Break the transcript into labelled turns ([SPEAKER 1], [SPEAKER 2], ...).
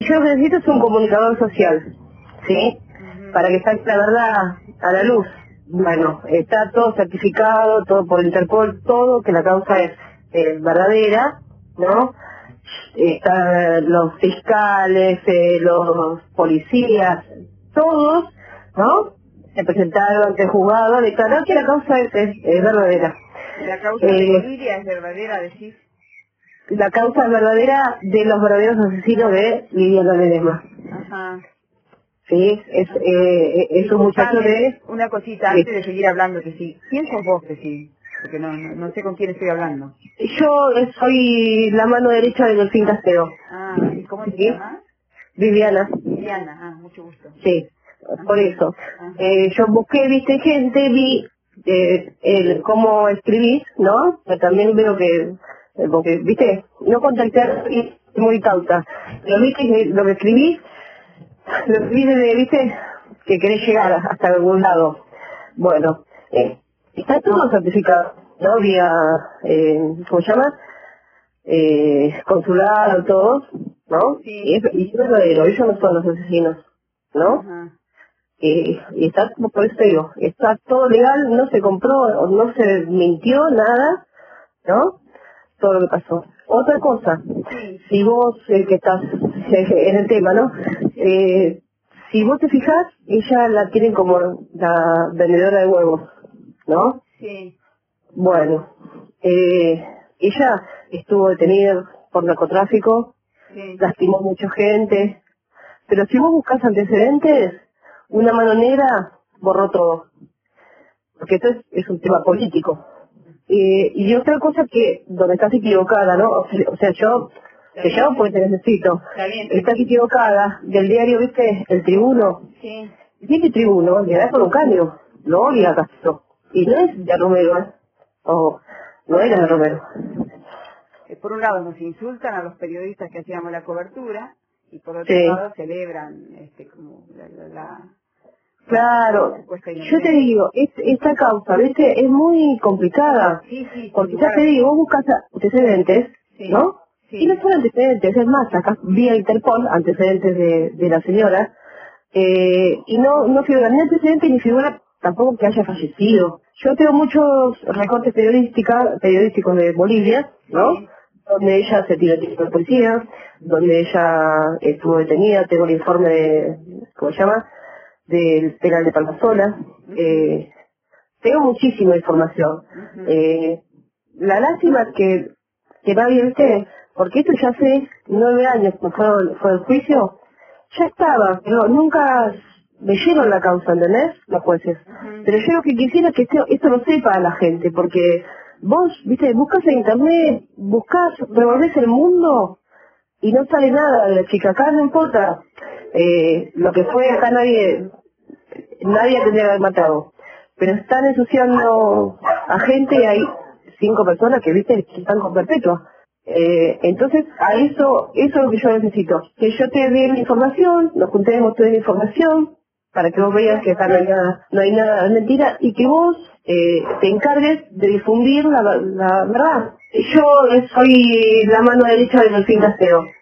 [SPEAKER 1] Yo lo que necesito es un comunicador social, ¿sí? Para que saque la verdad a la luz. Bueno, está todo certificado, todo por Interpol, todo, que la causa es verdadera, ¿no? Están los fiscales, los policías, todos, ¿no? Se presentaron ante el juzgado, declararon que la causa es verdadera.
[SPEAKER 2] ¿La causa de Bolivia es verdadera, decís?
[SPEAKER 1] La causa es verdadera de los verdaderos asesinos de Viviana Ledesma.
[SPEAKER 2] Ajá.
[SPEAKER 1] Sí, es un muchacho de...
[SPEAKER 2] Una cosita, antes de seguir hablando, que sí. ¿Quién sos vos, que sí? Porque no sé con quién estoy hablando.
[SPEAKER 1] Yo soy la mano derecha de Delfín Castelo.
[SPEAKER 2] Ah, ¿y cómo te
[SPEAKER 1] ¿Sí?
[SPEAKER 2] llamas?
[SPEAKER 1] Viviana.
[SPEAKER 2] Viviana, mucho gusto.
[SPEAKER 1] Sí, por eso.
[SPEAKER 2] Ajá.
[SPEAKER 1] Yo busqué, viste, gente, vi cómo escribís, ¿no? Pero también veo que, porque, viste, no contacté a nadie, muy cauta. Pero viste que lo que escribís, lo escribís desde, viste, que querés llegar hasta algún lado. Bueno, está todo certificado, ¿no? Vía, ¿cómo se llama? Consulado, todos, ¿no?
[SPEAKER 2] Sí.
[SPEAKER 1] Y es verdadero, ellos no son los asesinos, ¿no?
[SPEAKER 2] Ajá.
[SPEAKER 1] Y está, por eso te digo, está todo legal, no se compró, o no se mintió nada, ¿no? Todo lo que pasó. Otra cosa, si vos, que estás en el tema, ¿no? Si vos te fijas, ella la tienen como la vendedora de huevos, ¿no?
[SPEAKER 2] Sí.
[SPEAKER 1] Bueno, ella estuvo detenida por narcotráfico,
[SPEAKER 2] Sí.
[SPEAKER 1] lastimó mucha gente, pero si vos buscas antecedentes, una mano negra borró todo, porque esto es un tema político. Y otra cosa que, donde estás equivocada, ¿no? O sea, yo te llamo porque te necesito.
[SPEAKER 2] Está bien.
[SPEAKER 1] Estás equivocada, del diario, ¿viste? El Tribuno.
[SPEAKER 2] Sí.
[SPEAKER 1] Dice Tribuno, le da con un caño, lo odia a Castro. Y no es de Romero, ¿eh? O no era de Romero.
[SPEAKER 2] Por un lado nos insultan a los periodistas que hacíamos la cobertura y por otro
[SPEAKER 1] Sí.
[SPEAKER 2] lado celebran como
[SPEAKER 1] Claro,
[SPEAKER 2] supuesta
[SPEAKER 1] yo te
[SPEAKER 2] inocencia.
[SPEAKER 1] digo, esta causa, ¿viste? Es muy complicada.
[SPEAKER 2] Sí,
[SPEAKER 1] Porque ya te digo, vos buscas antecedentes,
[SPEAKER 2] Sí.
[SPEAKER 1] ¿no?
[SPEAKER 2] Sí.
[SPEAKER 1] Y no son antecedentes, es más, acá vía Interpol, antecedentes de la señora, y no figura ni antecedente ni figura tampoco que haya fallecido. Yo tengo muchos recortes periodísticos de Bolivia, ¿no?
[SPEAKER 2] Sí.
[SPEAKER 1] Donde ella se tiró tiro de policía, donde ella estuvo detenida, tengo el informe de, ¿cómo se llama? Del penal de Palmasola. Tengo muchísima información. La lástima es que nadie, ¿viste? Porque esto ya hace 9 años que fue el juicio, ya estaba, pero nunca leyeron la causa, ¿entendés? Los jueces. Pero yo lo que quisiera es que esto lo sepa la gente, porque vos, ¿viste? Buscas en internet, revolvés el mundo y no sale nada de la chica. Acá no importa lo que fue, acá nadie tendría que haber matado. Pero están ensuciando a gente y hay 5 personas que, viste, que están con perpetua. Entonces, a eso es lo que yo necesito. Que yo te dé la información, nos juntemos toda la información, para que vos veas que acá no hay nada de mentira, y que vos te encargues de difundir la verdad. Yo soy la mano derecha de Delfín Castelo.